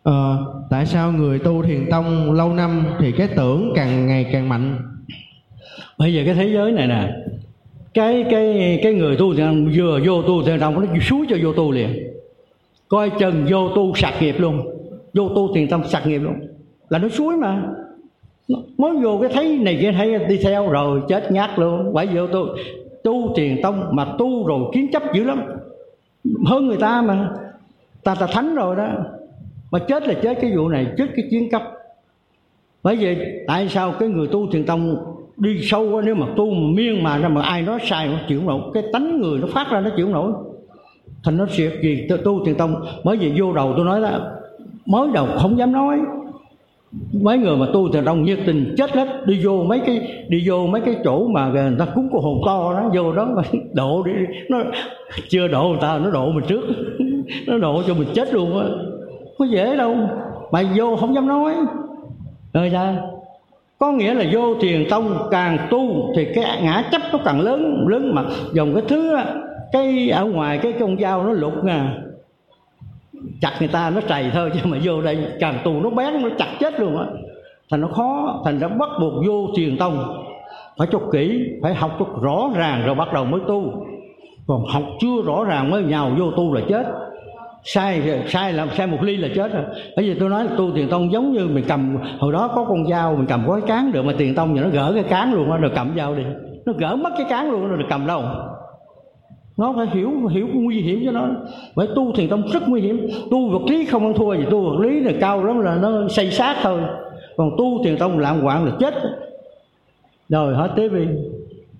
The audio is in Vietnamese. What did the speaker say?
Tại sao người tu thiền tông lâu năm thì cái tưởng càng ngày càng mạnh? Bây giờ cái thế giới này nè, cái người tu thiền vừa vô tu thiền tông nó xúi cho vô tu liền, coi chừng vô tu sạc nghiệp luôn, vô tu thiền tông sạc nghiệp luôn, là nó xúi mà. Mới vô cái thấy này kia thấy đi theo rồi chết nhát luôn. Bởi vì tu thiền tông mà tu rồi kiến chấp dữ lắm, hơn người ta mà, ta thánh rồi đó, mà chết là chết cái vụ này, chết cái chiến cấp. Bởi vậy tại sao cái người tu thiền tông đi sâu quá, nếu mà tu mà miên mà ra mà ai nói sai nó chịu không nổi, cái tánh người nó phát ra nó chịu không nổi, thành nó việc gì tu thiền tông. Bởi vì vô đầu tôi nói đó, mới đầu không dám nói. Mấy người mà tu thiền tông nhiệt tình chết hết, đi vô mấy cái chỗ mà người ta cúng cô hồn to đó, vô đó mà độ đi, nó chưa độ người ta, nó độ mình trước nó độ cho mình chết luôn á, có dễ đâu mà vô không dám nói. Rồi sao? Có nghĩa là vô thiền tông càng tu thì cái ngã chấp nó càng lớn mà dòng cái thứ á, cái ở ngoài cái con dao nó lục nè, chặt người ta nó trầy thôi, chứ mà vô đây càng tu nó bén, nó chặt chết luôn á. Thành nó khó, thành nó bắt buộc vô thiền tông phải cho kỹ, phải học cho rõ ràng rồi bắt đầu mới tu. Còn học chưa rõ ràng mới nhào vô tu là chết. Sai làm sai một ly là chết rồi. Bởi vì tôi nói là tu thiền tông giống như mình cầm, hồi đó có con dao mình cầm có cái cán được, mà thiền tông giờ nó gỡ cái cán luôn á, rồi cầm dao đi, nó gỡ mất cái cán luôn rồi cầm đâu. Nó phải hiểu nguy hiểm cho nó. Bởi tu thiền tông rất nguy hiểm. Tu vật lý không ăn thua gì, tu vật lý là cao lắm là nó xây xác thôi, còn tu thiền tông lạng quạng là chết. Rồi hết tiếp đi.